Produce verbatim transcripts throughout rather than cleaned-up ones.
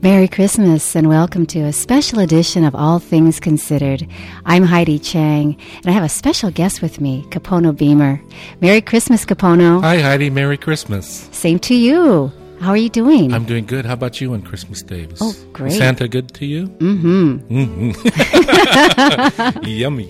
Merry Christmas and welcome to a special edition of All Things Considered. I'm Heidi Chang, and I have a special guest with me, Kapono Beamer. Merry Christmas, Kapono. Hi, Heidi. Merry Christmas. Same to you. How are you doing? I'm doing good. How about you on Christmas Day? Was oh, great. Santa good to you? Mm-hmm. Mm-hmm. Yummy.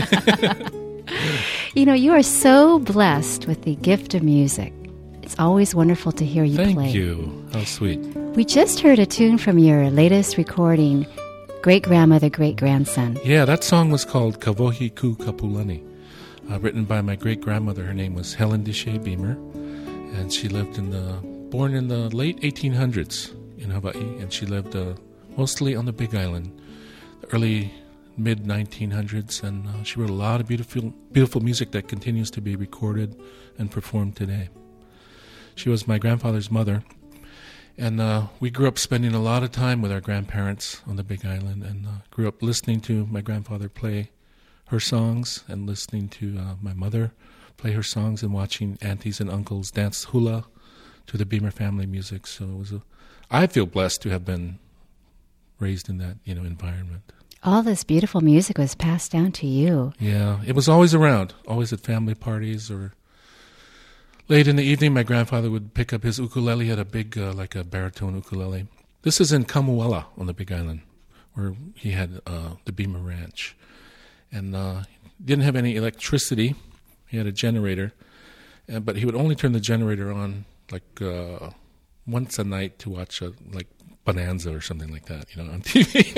You know, you are so blessed with the gift of music. It's always wonderful to hear you Thank play. Thank you. How sweet. We just heard a tune from your latest recording, Great-Grandmother, Great-Grandson. Yeah, that song was called Kavohi Ku Kapulani, uh, written by my great-grandmother. Her name was Helen Deshay Beamer, and she lived in the, born in the late eighteen hundreds in Hawaii, and she lived uh, mostly on the Big Island, the early mid nineteen hundreds, and uh, she wrote a lot of beautiful, beautiful music that continues to be recorded and performed today. She was my grandfather's mother. And uh, we grew up spending a lot of time with our grandparents on the Big Island, and uh, grew up listening to my grandfather play her songs and listening to uh, my mother play her songs and watching aunties and uncles dance hula to the Beamer family music. So it was a, I feel blessed to have been raised in that, you know, environment. All this beautiful music was passed down to you. Yeah, it was always around, always at family parties or late in the evening. My grandfather would pick up his ukulele. He had a big, uh, like a baritone ukulele. This is in Kamuela on the Big Island, where he had uh, the Beamer Ranch. And uh, he didn't have any electricity. He had a generator. Uh, but he would only turn the generator on like uh, once a night to watch a, like Bonanza or something like that, you know, on T V.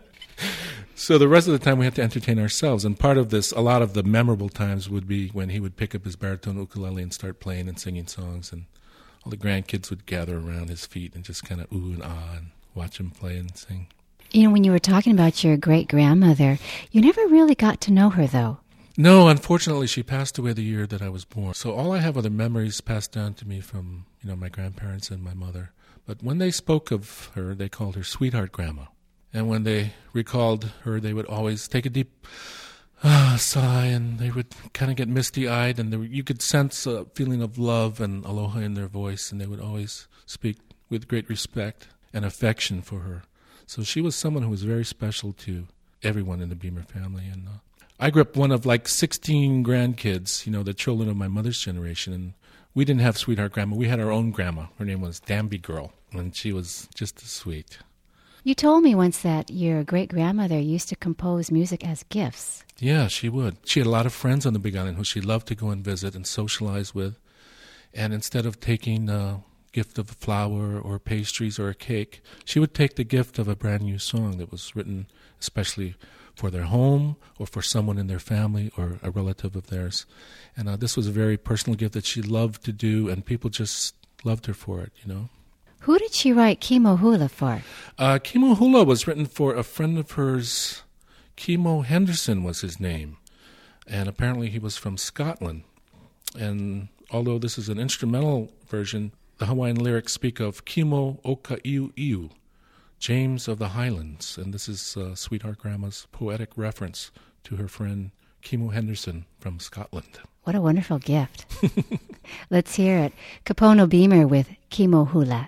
So the rest of the time we had to entertain ourselves, and part of this, a lot of the memorable times would be when he would pick up his baritone ukulele and start playing and singing songs, and all the grandkids would gather around his feet and just kind of ooh and ah and watch him play and sing. You know, when you were talking about your great-grandmother, you never really got to know her, though. No, unfortunately, she passed away the year that I was born. So all I have are the memories passed down to me from, you know, my grandparents and my mother. But when they spoke of her, they called her Sweetheart Grandma. And when they recalled her, they would always take a deep uh, sigh, and they would kind of get misty-eyed, and were, you could sense a feeling of love and aloha in their voice, and they would always speak with great respect and affection for her. So she was someone who was very special to everyone in the Beamer family. And uh, I grew up one of like sixteen grandkids, you know, the children of my mother's generation, and we didn't have Sweetheart Grandma. We had our own grandma. Her name was Danby Girl, and she was just as sweet. You told me once that your great-grandmother used to compose music as gifts. Yeah, she would. She had a lot of friends on the Big Island who she loved to go and visit and socialize with. And instead of taking a gift of a flower or pastries or a cake, she would take the gift of a brand new song that was written especially for their home or for someone in their family or a relative of theirs. And uh, this was a very personal gift that she loved to do, and people just loved her for it, you know. Who did she write Kimo Hula for? Uh, Kimo Hula was written for a friend of hers. Kimo Henderson was his name. And apparently he was from Scotland. And although this is an instrumental version, the Hawaiian lyrics speak of Kimo Oka Iu Iu, James of the Highlands. And this is uh, Sweetheart Grandma's poetic reference to her friend Kimo Henderson from Scotland. What a wonderful gift. Let's hear it. Kapono Beamer with Kimo Hula.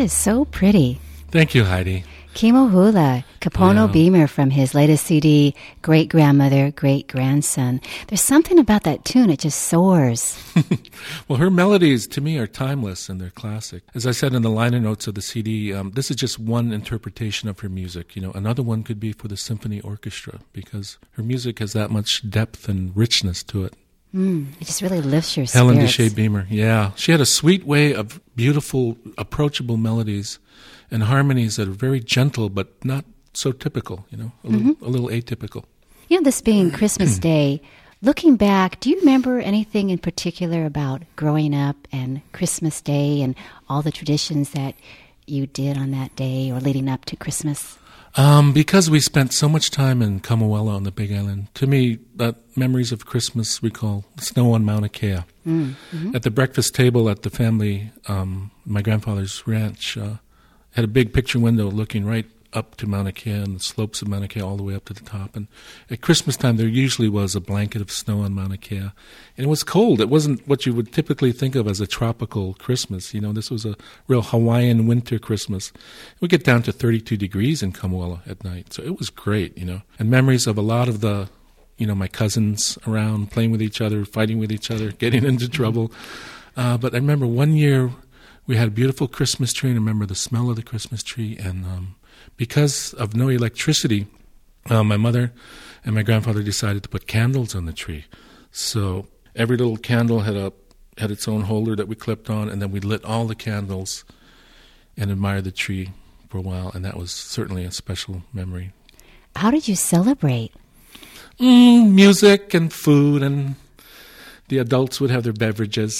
is so pretty. Thank you, Heidi. Kimo Hula, Kapono Yeah. Beamer from his latest C D, Great Grandmother, Great Grandson. There's something about that tune, it just soars. Well, her melodies, to me, are timeless and they're classic. As I said in the liner notes of the C D, um, this is just one interpretation of her music. You know, another one could be for the symphony orchestra because her music has that much depth and richness to it. Mm, it just really lifts your Helen spirits. Deshay Beamer, yeah. She had a sweet way of beautiful, approachable melodies and harmonies that are very gentle but not so typical, you know, a, Mm-hmm. little, a little atypical. You know, this being Christmas Day, looking back, do you remember anything in particular about growing up and Christmas Day and all the traditions that you did on that day or leading up to Christmas? Um, because we spent so much time in Kamoela on the Big Island, to me, that memories of Christmas recall snow on Mauna Kea. Mm-hmm. At the breakfast table at the family, um, my grandfather's ranch, uh, had a big picture window looking right up to Mauna Kea and the slopes of Mauna Kea all the way up to the top. And at Christmas time, there usually was a blanket of snow on Mauna Kea. And it was cold. It wasn't what you would typically think of as a tropical Christmas. You know, this was a real Hawaiian winter Christmas. We get down to thirty-two degrees in Kamoela at night. So it was great, you know. And memories of a lot of the, you know, my cousins around playing with each other, fighting with each other, getting into trouble. Uh, but I remember one year we had a beautiful Christmas tree, and I remember the smell of the Christmas tree. And um, because of no electricity, uh, my mother and my grandfather decided to put candles on the tree. So every little candle had a had its own holder that we clipped on, and then we lit all the candles and admired the tree for a while, and that was certainly a special memory. How did you celebrate? Mm, music and food, and the adults would have their beverages.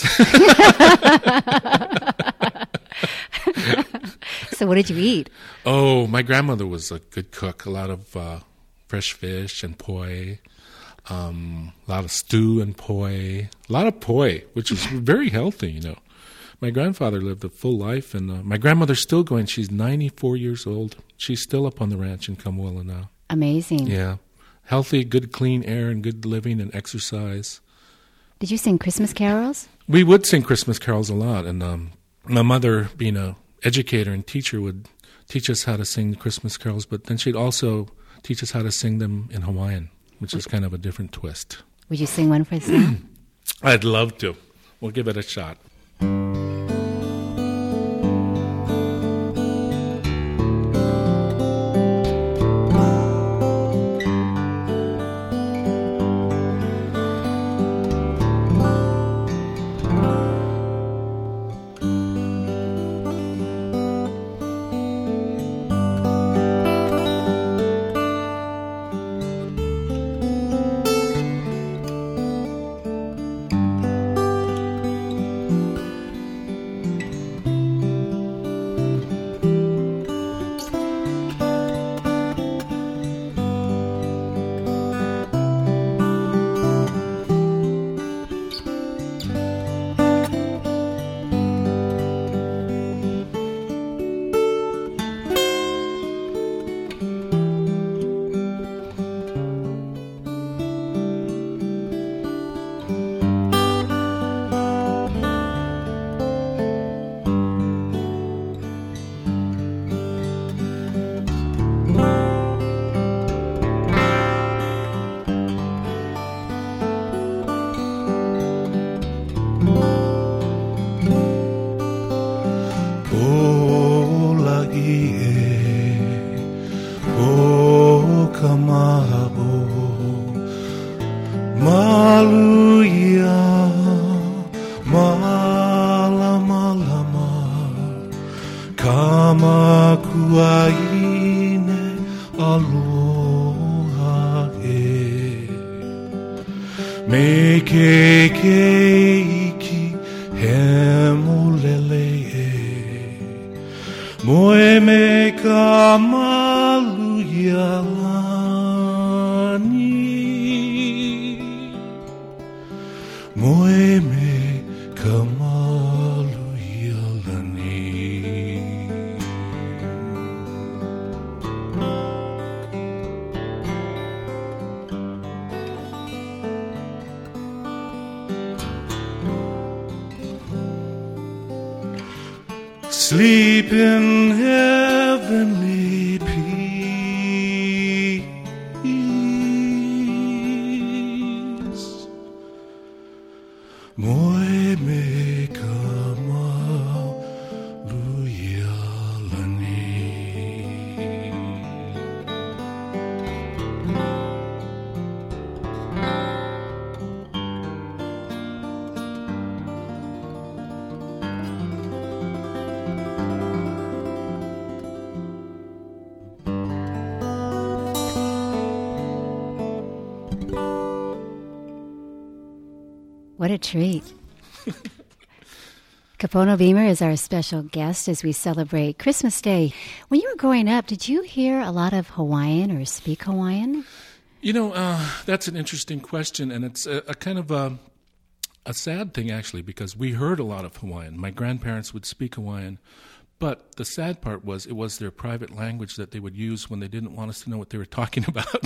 So what did you eat? Oh, my grandmother was a good cook. A lot of uh, fresh fish and poi, um, a lot of stew and poi, a lot of poi, which is very healthy, you know. My grandfather lived a full life, and uh, my grandmother's still going. She's ninety-four years old. She's still up on the ranch in Kamoela now. Amazing. Yeah. Healthy, good clean air and good living and exercise. Did you sing Christmas carols? We would sing Christmas carols a lot, and um, my mother, being a educator and teacher, would teach us how to sing Christmas carols, but then she'd also teach us how to sing them in Hawaiian, which is kind of a different twist. Would you sing one for us now? I'd love to. We'll give it a shot. Sleep in heavenly peace. Moi me What a treat. Kapono Beamer is our special guest as we celebrate Christmas Day. When you were growing up, did you hear a lot of Hawaiian or speak Hawaiian? You know, uh, that's an interesting question, and it's a, a kind of a, a sad thing, actually, because we heard a lot of Hawaiian. My grandparents would speak Hawaiian, but the sad part was it was their private language that they would use when they didn't want us to know what they were talking about.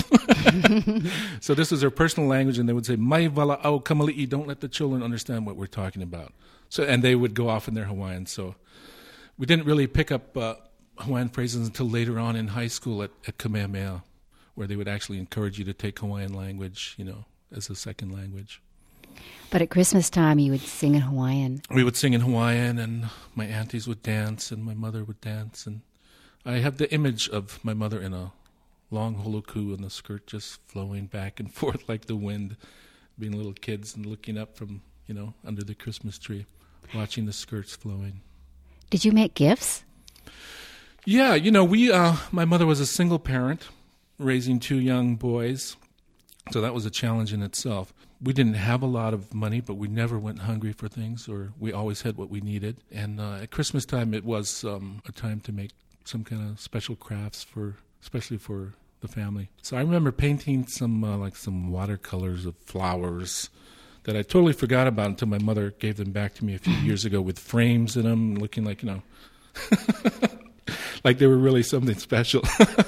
So this was their personal language, and they would say, "Mai vala au kamali'i," don't let the children understand what we're talking about. So, and they would go off in their Hawaiian. So we didn't really pick up uh, Hawaiian phrases until later on in high school at, at Kamehameha, where they would actually encourage you to take Hawaiian language, you know, as a second language. But at Christmas time, you would sing in Hawaiian. We would sing in Hawaiian, and my aunties would dance, and my mother would dance. And I have the image of my mother in a long holoku and the skirt just flowing back and forth like the wind, being little kids and looking up from, you know, under the Christmas tree, watching the skirts flowing. Did you make gifts? Yeah, you know, we. Uh, my mother was a single parent, raising two young boys, so that was a challenge in itself. We didn't have a lot of money, but we never went hungry for things, or we always had what we needed. And uh, at Christmas time, it was um, a time to make some kind of special crafts for, especially for the family. So I remember painting some uh, like some watercolors of flowers that I totally forgot about until my mother gave them back to me a few years ago with frames in them, looking like, you know, like they were really something special.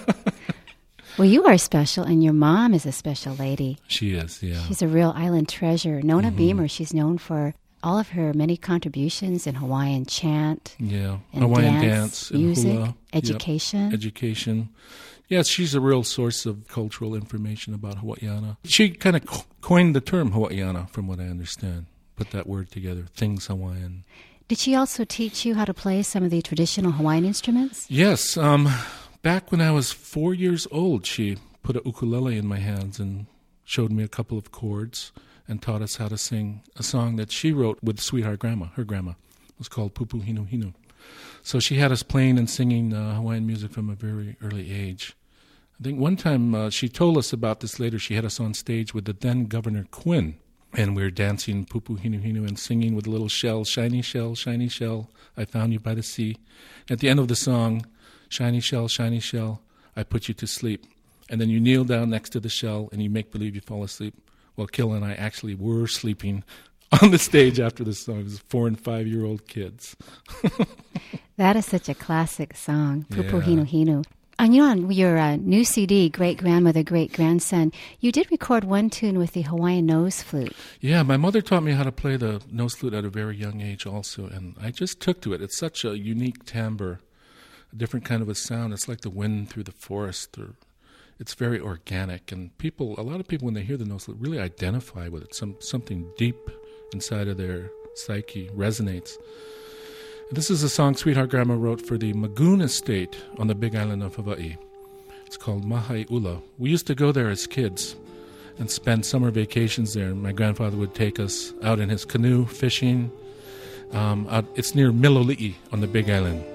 Well, you are special, and your mom is a special lady. She is, yeah. She's a real island treasure. Nona Mm-hmm. Beamer, she's known for all of her many contributions in Hawaiian chant, Yeah, and Hawaiian dance, dance, and music, hula. education. Yep. Education. Yes, she's a real source of cultural information about Hawaiiana. She kind of co- coined the term Hawaiiana, from what I understand. Put that word together, things Hawaiian. Did she also teach you how to play some of the traditional Hawaiian instruments? Yes. Um, back when I was four years old, she put a ukulele in my hands and showed me a couple of chords and taught us how to sing a song that she wrote with Sweetheart Grandma, her grandma. It was called Pupu Hinu Hinu. So she had us playing and singing uh, Hawaiian music from a very early age. I think one time uh, she told us about this later. She had us on stage with the then Governor Quinn, and we were dancing Pupu Hinu Hinu and singing with a little shell, shiny shell, shiny shell, I found you by the sea. At the end of the song, shiny shell, shiny shell, I put you to sleep. And then you kneel down next to the shell and you make believe you fall asleep. Well, Killa and I actually were sleeping on the stage after the song. It was four and five-year-old kids. That is such a classic song, Pupu Yeah. Hinu Hinu. And you know, on your uh, new C D, Great Grandmother, Great Grandson, you did record one tune with the Hawaiian nose flute. Yeah, my mother taught me how to play the nose flute at a very young age also, and I just took to it. It's such a unique timbre, a different kind of a sound. It's like the wind through the forest, or it's very organic, and people, a lot of people, when they hear the nose flute, really identify with it. Some something deep inside of their psyche resonates. This is a song Sweetheart Grandma wrote for the Magoon Estate on the Big Island of Hawaii. It's called Mahai Ula. We used to go there as kids and spend summer vacations there. My grandfather would take us out in his canoe fishing. Um, out, it's near Miloli'i on the Big Island.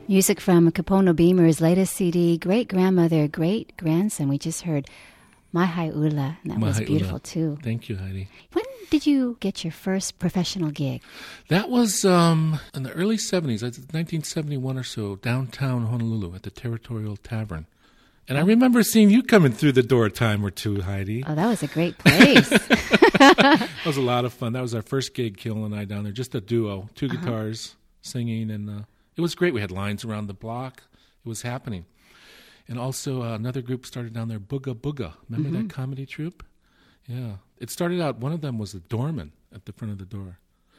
Music from Kapono Beamer's latest C D, Great Grandmother, Great Grandson. We just heard Mahai Ula, and that Mahai was beautiful Ula. too. Thank you, Heidi. When did you get your first professional gig? That was um, in the early seventies, nineteen seventy-one or so, downtown Honolulu at the Territorial Tavern. And I remember seeing you coming through the door a time or two, Heidi. Oh, that was a great place. That was a lot of fun. That was our first gig, Kill and I, down there. Just a duo, two uh-huh. guitars, singing, and uh, it was great. We had lines around the block. It was happening. And also uh, another group started down there, Booga Booga. Remember mm-hmm. that comedy troupe? Yeah. It started out, one of them was a doorman at the front of the door.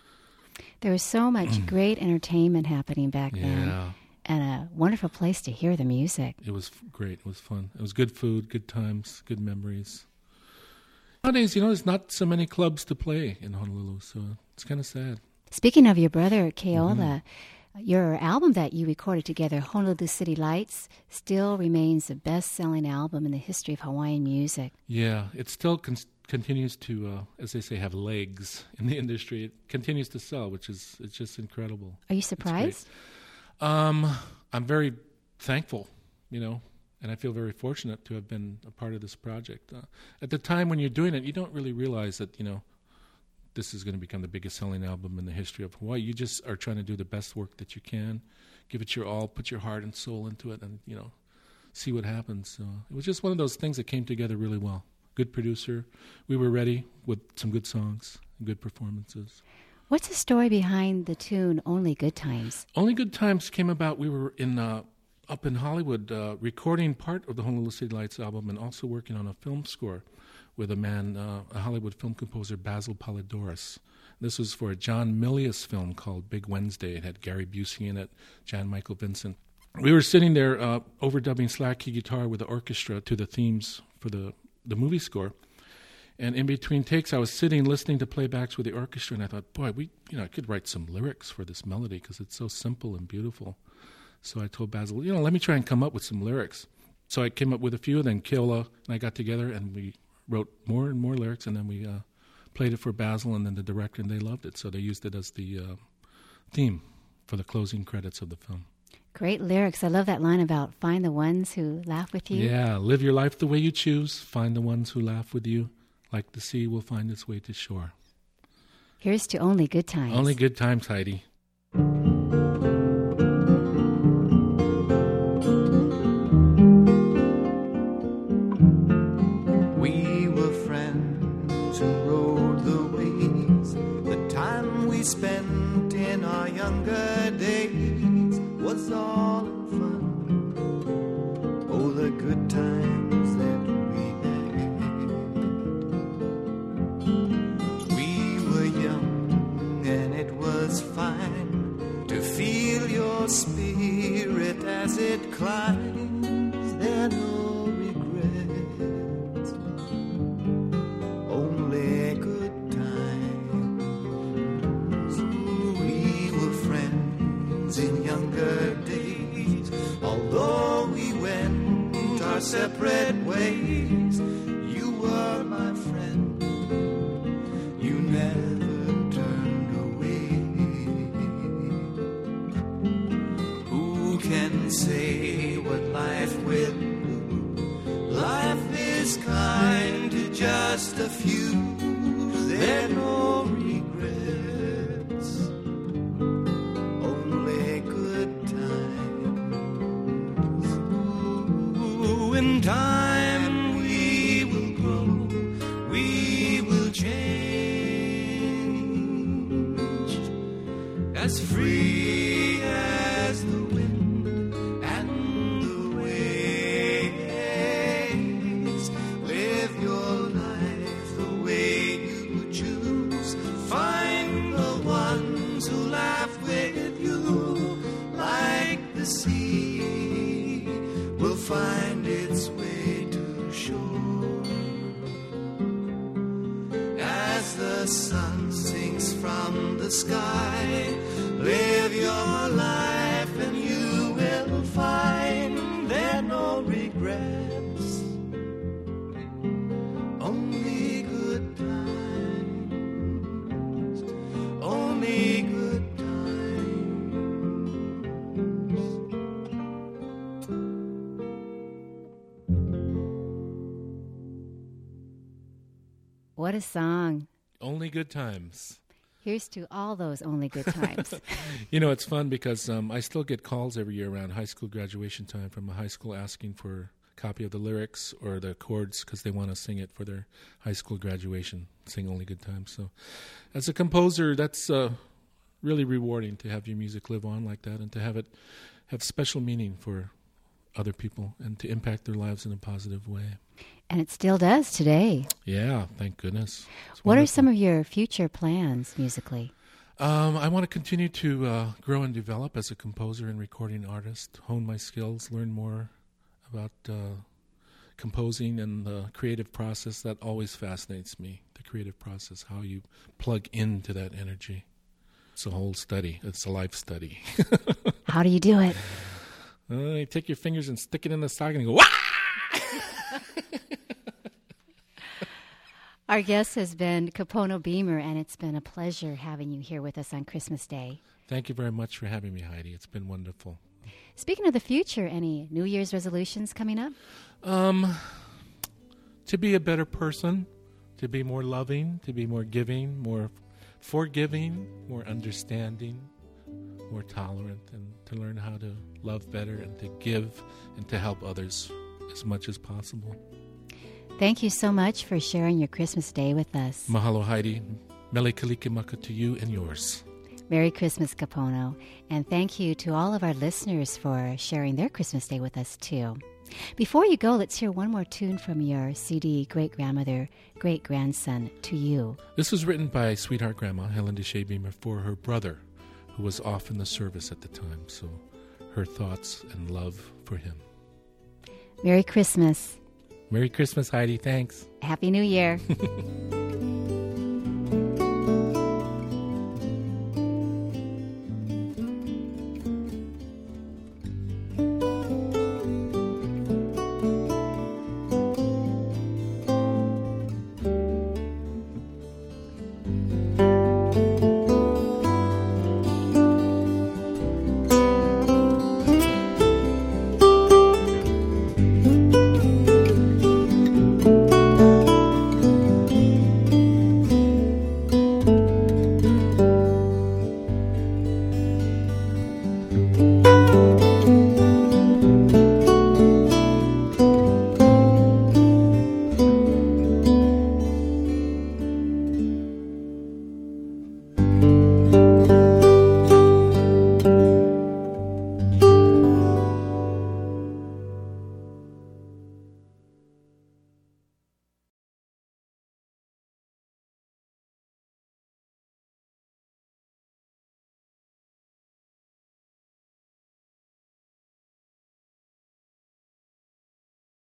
There was so much great entertainment happening back yeah. then. And a wonderful place to hear the music. It was great. It was fun. It was good food, good times, good memories. Nowadays, you know, there's not so many clubs to play in Honolulu, so it's kind of sad. Speaking of your brother, Keola, mm-hmm. your album that you recorded together, Honolulu City Lights, still remains the best-selling album in the history of Hawaiian music. Yeah, it still con- continues to, uh, as they say, have legs in the industry. It continues to sell, which is it's just incredible. Are you surprised? Um, I'm very thankful, you know, and I feel very fortunate to have been a part of this project. Uh, at the time when you're doing it, you don't really realize that, you know, this is going to become the biggest selling album in the history of Hawaii. You just are trying to do the best work that you can, give it your all, put your heart and soul into it, and, you know, see what happens. So it was just one of those things that came together really well. Good producer. We were ready with some good songs and good performances. What's the story behind the tune Only Good Times? Only Good Times came about, we were in uh, up in Hollywood uh, recording part of the Honolulu City Lights album and also working on a film score with a man, uh, a Hollywood film composer, Basil Polidoris. This was for a John Milius film called Big Wednesday. It had Gary Busey in it, Jan Michael Vincent. We were sitting there uh, overdubbing slack key guitar with the orchestra to the themes for the, the movie score. And in between takes, I was sitting listening to playbacks with the orchestra, and I thought, boy, we, you know, I could write some lyrics for this melody because it's so simple and beautiful. So I told Basil, you know, let me try and come up with some lyrics. So I came up with a few, then Keola and I got together, and we wrote more and more lyrics, and then we uh, played it for Basil and then the director, and they loved it. So they used it as the uh, theme for the closing credits of the film. Great lyrics. I love that line about find the ones who laugh with you. Yeah, live your life the way you choose, find the ones who laugh with you. Like the sea will find its way to shore. Here's to Only Good Times. Only Good Times, Heidi. We were friends who rode the waves. The time we spent in our younger days was all in fun. Oh, the good times that spirit as it climbs, there are no regrets, only good times. We were friends in younger days, although we went our separate ways. You were my friend, you never turned away. Can say what life will do. Life is kind to just a few. There are no regrets, only good times. Ooh, in time we will grow, we will change, as free as the wind. Find its way to shore as the sun sinks from the sky. Live your life and you will find there are no regrets, only good times, only good times. What a song. Only Good Times. Here's to all those only good times. You know, it's fun because um, I still get calls every year around high school graduation time from a high school asking for a copy of the lyrics or the chords because they want to sing it for their high school graduation, sing Only Good Times. So as a composer, that's uh, really rewarding to have your music live on like that and to have it have special meaning for other people and to impact their lives in a positive way. And it still does today. Yeah, thank goodness. What are some of your future plans musically? Um, I want to continue to uh, grow and develop as a composer and recording artist, hone my skills, learn more about uh, composing and the creative process. That always fascinates me, the creative process, how you plug into that energy. It's a whole study. It's a life study. How do you do it? Uh, you take your fingers and stick it in the socket and go, wah! Our guest has been Kapono Beamer, and it's been a pleasure having you here with us on Christmas Day. Thank you very much for having me, Heidi. It's been wonderful. Speaking of the future, any New Year's resolutions coming up? Um, to be a better person, to be more loving, to be more giving, more forgiving, more understanding, more tolerant, and to learn how to love better and to give and to help others as much as possible. Thank you so much for sharing your Christmas Day with us. Mahalo, Heidi. Mele kalikimaka to you and yours. Merry Christmas, Kapono. And thank you to all of our listeners for sharing their Christmas Day with us, too. Before you go, let's hear one more tune from your C D, Great Grandmother, Great Grandson, to You. This was written by Sweetheart Grandma, Helen Deshay Beamer, for her brother, who was off in the service at the time. So her thoughts and love for him. Merry Christmas. Merry Christmas, Heidi. Thanks. Happy New Year.